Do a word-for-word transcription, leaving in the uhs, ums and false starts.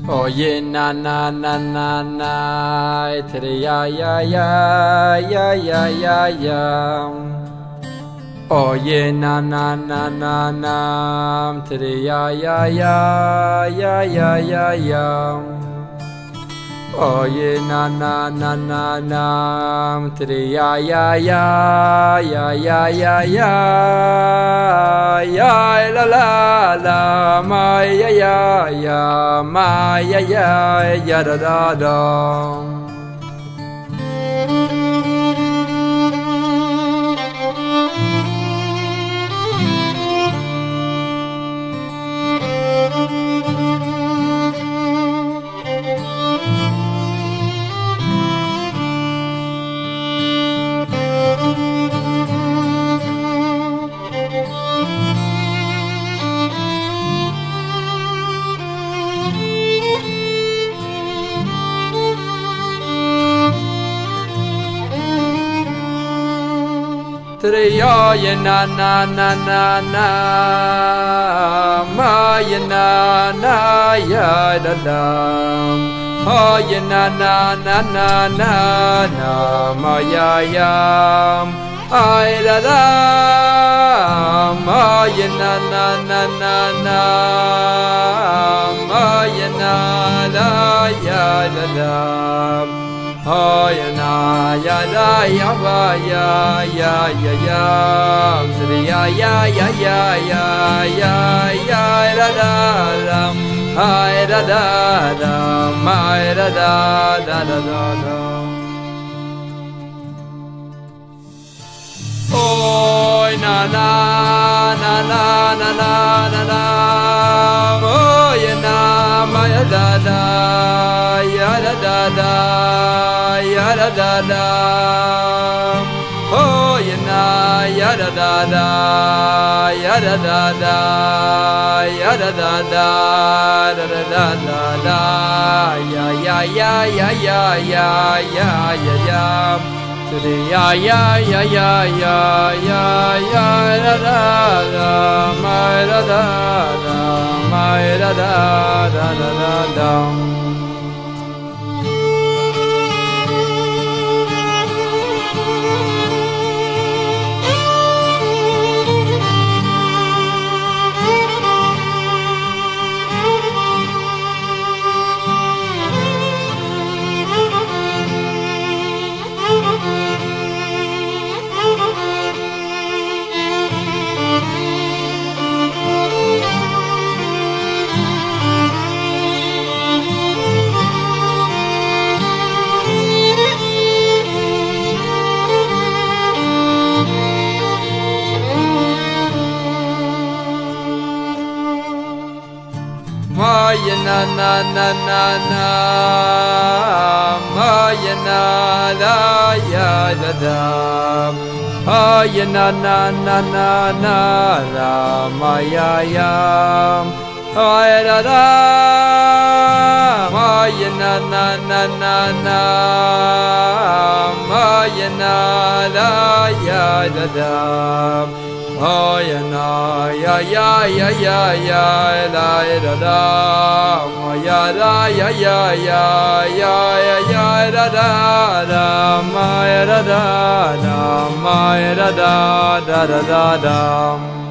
Oh yeah, na na na na na, today ya ya ya ya ya ya ya. Oh yeah, na na na na na, today ya ya ya ya ya ya ya. Oh yeah, na na na na na, today ya ya ya ya ya ya ya ya la la la, my ya ya ya, my ya ya ya da da da. Triya ya na na na na na, ma ya na na ya da da, ha ya na na na na na na, ma ya ya, ai da da, ma ya na na na na na, ma ya na la ya da da. Oh ya na ya da ya ba ya ya ya ya, Sri ya ya ya ya ya ya ya da da da, hi da da da, my da da da da da da. Oh na na na na na na na na, oh ya na ma ya da da ya da da da ya da da da, oh ya na ya da da da ya da da da ya da da da da da da da, ya ya ya ya ya ya ya ya ya. Today ya ya ya ya ya ya ya da da da, my da da da, my da da da da da da. Ma ya na na na na na, ma ya na la ya da da, ma ya na na na na na la, ma ya ya, ma ya da da, ma ya na na na na na, ma ya na la ya da da. Oh ya na ya ya ya ya ya la da da, ma ya da ya ya ya ya ya ya da da da, ma ya da da da, ma ya da da da da da da.